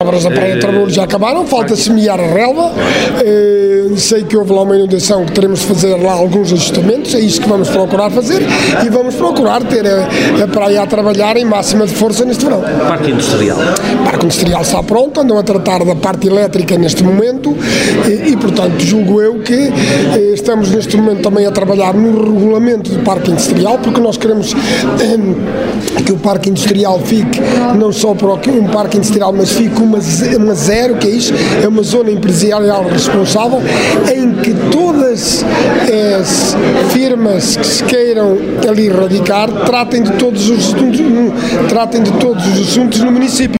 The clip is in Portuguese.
obras da Praia de Trabalho já acabaram, falta semear a relva. Sei que houve lá uma inundação que teremos de fazer lá alguns ajustamentos, é isso que vamos procurar fazer e vamos procurar ter a praia a trabalhar em máxima de força neste verão. Parque Industrial. O Parque Industrial está pronto, andam a tratar da parte elétrica neste momento e portanto, julgo eu que estamos neste momento também a trabalhar no regulamento do Parque Industrial, porque nós queremos que o Parque Industrial fique não só para um Parque Industrial, mas fique uma zero, que é isso, é uma zona empresarial responsável, em que todas as firmas que se queiram ali radicar tratem de todos os assuntos no município.